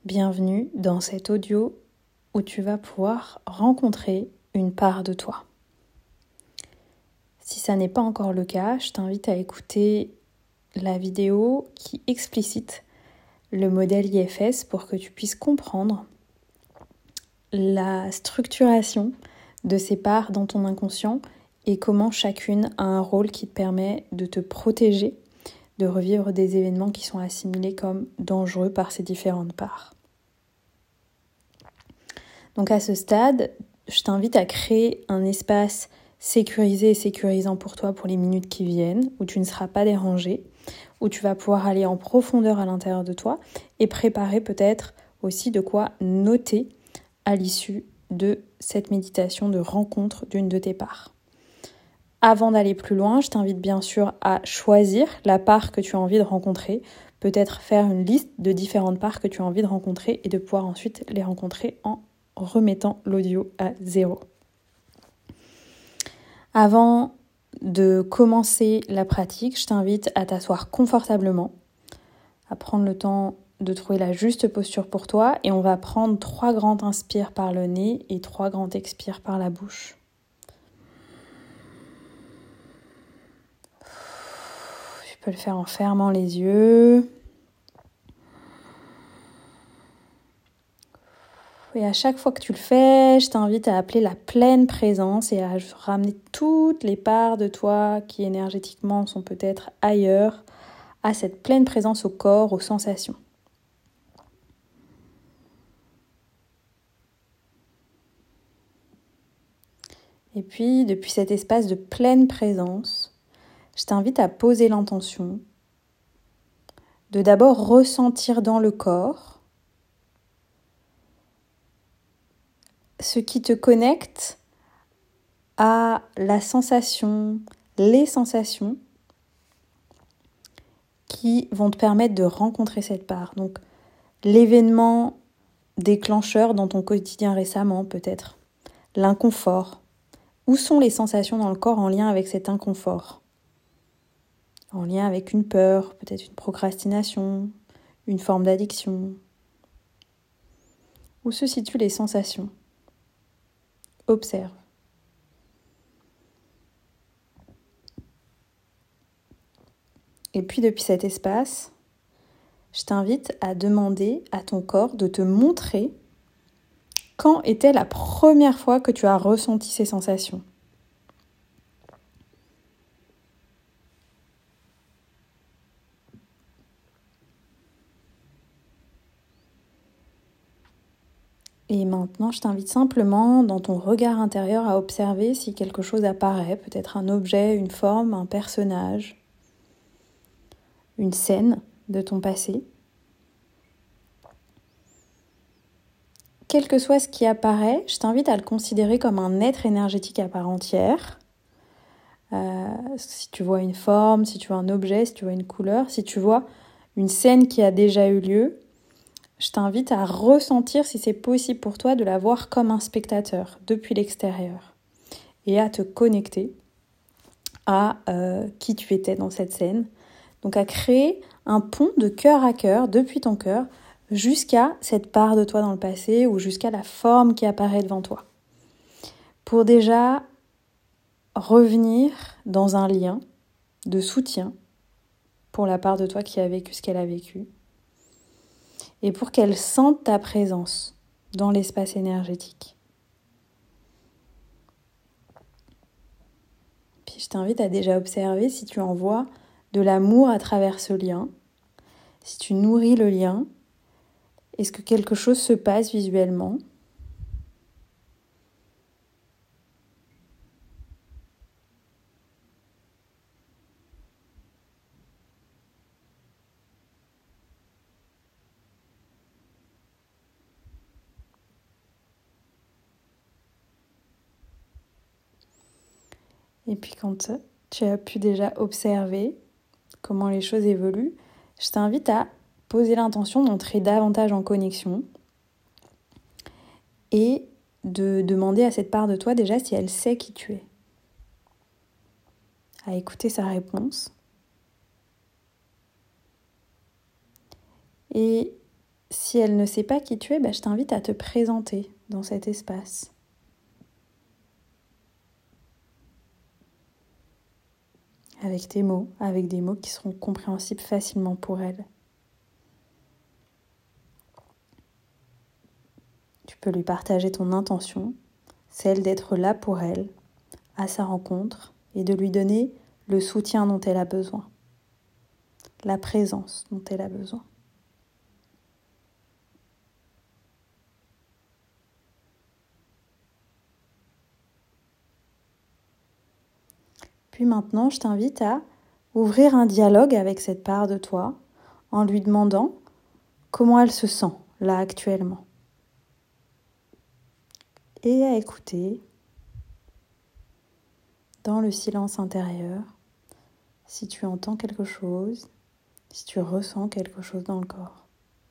Bienvenue dans cet audio où tu vas pouvoir rencontrer une part de toi. Si ça n'est pas encore le cas, je t'invite à écouter la vidéo qui explicite le modèle IFS pour que tu puisses comprendre la structuration de ces parts dans ton inconscient et comment chacune a un rôle qui te permet de te protéger, de revivre des événements qui sont assimilés comme dangereux par ces différentes parts. Donc à ce stade, je t'invite à créer un espace sécurisé et sécurisant pour toi pour les minutes qui viennent, où tu ne seras pas dérangé, où tu vas pouvoir aller en profondeur à l'intérieur de toi et préparer peut-être aussi de quoi noter à l'issue de cette méditation de rencontre d'une de tes parts. Avant d'aller plus loin, je t'invite bien sûr à choisir la part que tu as envie de rencontrer, peut-être faire une liste de différentes parts que tu as envie de rencontrer et de pouvoir ensuite les rencontrer en remettant l'audio à 0. Avant de commencer la pratique, je t'invite à t'asseoir confortablement, à prendre le temps de trouver la juste posture pour toi et on va prendre 3 grands inspires par le nez et 3 grands expires par la bouche. Tu peux le faire en fermant les yeux. Et à chaque fois que tu le fais, je t'invite à appeler la pleine présence et à ramener toutes les parts de toi qui énergétiquement sont peut-être ailleurs, à cette pleine présence au corps, aux sensations. Et puis, depuis cet espace de pleine présence, je t'invite à poser l'intention de d'abord ressentir dans le corps ce qui te connecte à la sensation, les sensations qui vont te permettre de rencontrer cette part. Donc, l'événement déclencheur dans ton quotidien récemment, peut-être, l'inconfort. Où sont les sensations dans le corps en lien avec cet inconfort ? En lien avec une peur, peut-être une procrastination, une forme d'addiction. Où se situent les sensations ? Observe. Et puis depuis cet espace, je t'invite à demander à ton corps de te montrer quand était la première fois que tu as ressenti ces sensations. Et maintenant, je t'invite simplement dans ton regard intérieur à observer si quelque chose apparaît, peut-être un objet, une forme, un personnage, une scène de ton passé. Quel que soit ce qui apparaît, je t'invite à le considérer comme un être énergétique à part entière. Si tu vois une forme, si tu vois un objet, si tu vois une couleur, si tu vois une scène qui a déjà eu lieu, je t'invite à ressentir si c'est possible pour toi de la voir comme un spectateur depuis l'extérieur et à te connecter à qui tu étais dans cette scène. Donc à créer un pont de cœur à cœur depuis ton cœur jusqu'à cette part de toi dans le passé ou jusqu'à la forme qui apparaît devant toi. Pour déjà revenir dans un lien de soutien pour la part de toi qui a vécu ce qu'elle a vécu et pour qu'elle sente ta présence dans l'espace énergétique. Puis je t'invite à déjà observer si tu envoies de l'amour à travers ce lien, si tu nourris le lien, est-ce que quelque chose se passe visuellement ? Et puis quand tu as pu déjà observer comment les choses évoluent, je t'invite à poser l'intention d'entrer davantage en connexion et de demander à cette part de toi déjà si elle sait qui tu es. À écouter sa réponse. Et si elle ne sait pas qui tu es, je t'invite à te présenter dans cet espace. Avec tes mots, avec des mots qui seront compréhensibles facilement pour elle. Tu peux lui partager ton intention, celle d'être là pour elle, à sa rencontre, et de lui donner le soutien dont elle a besoin, la présence dont elle a besoin. Puis maintenant, je t'invite à ouvrir un dialogue avec cette part de toi en lui demandant comment elle se sent là actuellement. Et à écouter dans le silence intérieur si tu entends quelque chose, si tu ressens quelque chose dans le corps.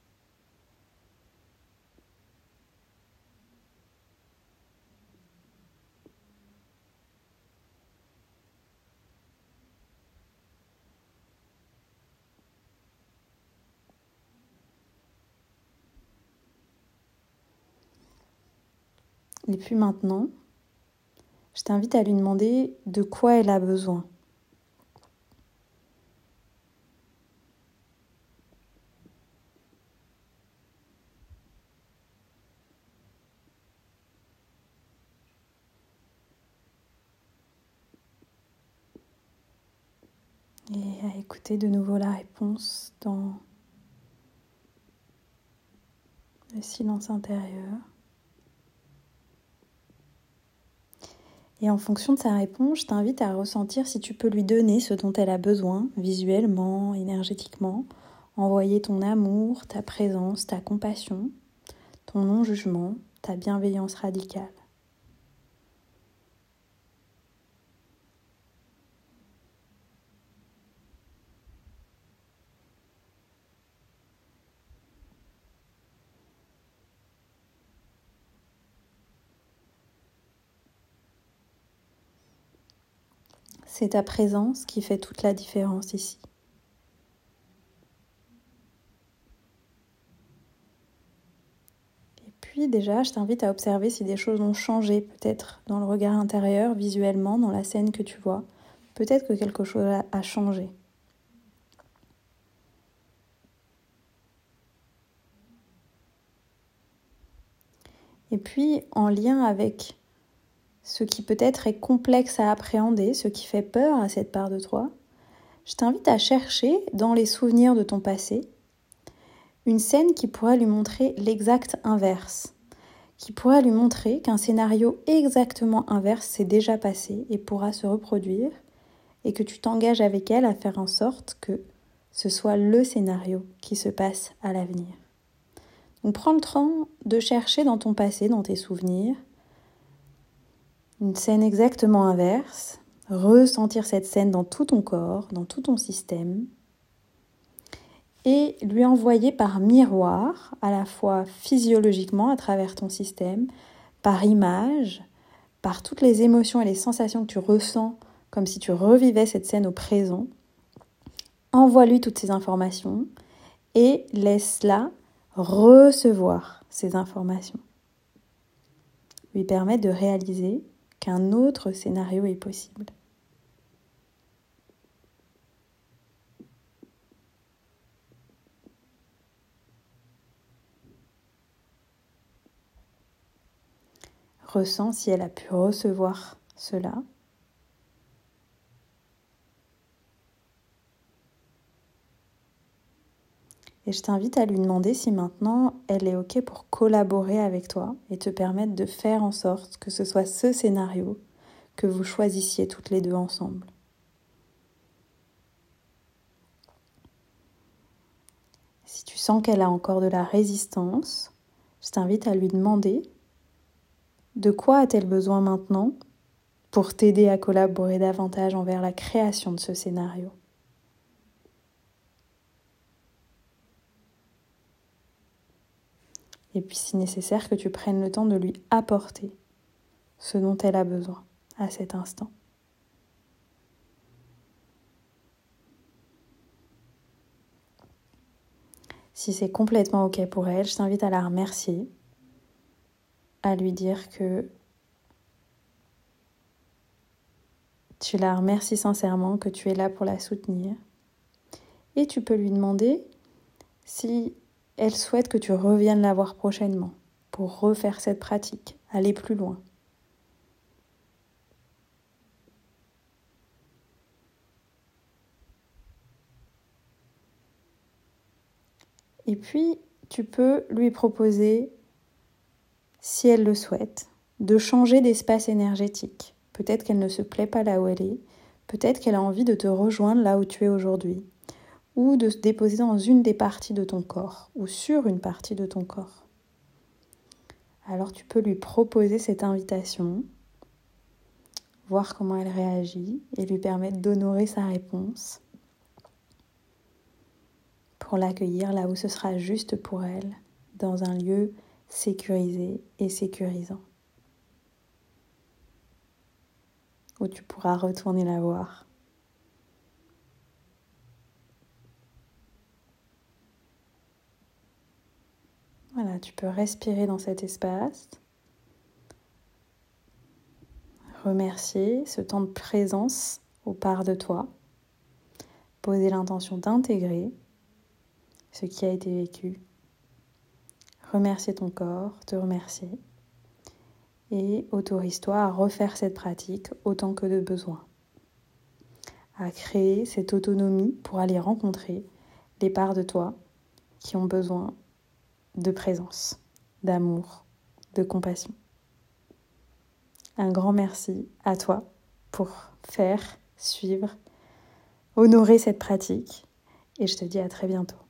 Et puis maintenant, je t'invite à lui demander de quoi elle a besoin. Et à écouter de nouveau la réponse dans le silence intérieur. Et en fonction de sa réponse, je t'invite à ressentir si tu peux lui donner ce dont elle a besoin, visuellement, énergétiquement. Envoyer ton amour, ta présence, ta compassion, ton non-jugement, ta bienveillance radicale. C'est ta présence qui fait toute la différence ici. Et puis déjà, je t'invite à observer si des choses ont changé, peut-être dans le regard intérieur, visuellement, dans la scène que tu vois. Peut-être que quelque chose a changé. Et puis, en lien avec ce qui peut-être est complexe à appréhender, ce qui fait peur à cette part de toi, je t'invite à chercher dans les souvenirs de ton passé une scène qui pourrait lui montrer l'exact inverse, qui pourrait lui montrer qu'un scénario exactement inverse s'est déjà passé et pourra se reproduire, et que tu t'engages avec elle à faire en sorte que ce soit le scénario qui se passe à l'avenir. Donc prends le temps de chercher dans ton passé, dans tes souvenirs, une scène exactement inverse, ressentir cette scène dans tout ton corps, dans tout ton système, et lui envoyer par miroir, à la fois physiologiquement à travers ton système, par image, par toutes les émotions et les sensations que tu ressens, comme si tu revivais cette scène au présent. Envoie-lui toutes ces informations et laisse-la recevoir ces informations. Lui permettre de réaliser qu'un autre scénario est possible. Ressens si elle a pu recevoir cela. Et je t'invite à lui demander si maintenant elle est OK pour collaborer avec toi et te permettre de faire en sorte que ce soit ce scénario que vous choisissiez toutes les deux ensemble. Si tu sens qu'elle a encore de la résistance, je t'invite à lui demander de quoi a-t-elle besoin maintenant pour t'aider à collaborer davantage envers la création de ce scénario. Et puis si nécessaire, que tu prennes le temps de lui apporter ce dont elle a besoin à cet instant. Si c'est complètement OK pour elle, je t'invite à la remercier, à lui dire que tu la remercies sincèrement, que tu es là pour la soutenir. Et tu peux lui demander si elle souhaite que tu reviennes la voir prochainement pour refaire cette pratique, aller plus loin. Et puis, tu peux lui proposer, si elle le souhaite, de changer d'espace énergétique. Peut-être qu'elle ne se plaît pas là où elle est, peut-être qu'elle a envie de te rejoindre là où tu es aujourd'hui, ou de se déposer dans une des parties de ton corps, ou sur une partie de ton corps. Alors tu peux lui proposer cette invitation, voir comment elle réagit et lui permettre d'honorer sa réponse pour l'accueillir là où ce sera juste pour elle, dans un lieu sécurisé et sécurisant, où tu pourras retourner la voir. Voilà, tu peux respirer dans cet espace, remercier ce temps de présence aux parts de toi, poser l'intention d'intégrer ce qui a été vécu, remercier ton corps, te remercier et autorise-toi à refaire cette pratique autant que de besoin, à créer cette autonomie pour aller rencontrer les parts de toi qui ont besoin de présence, d'amour, de compassion. Un grand merci à toi pour faire, suivre, honorer cette pratique et je te dis à très bientôt.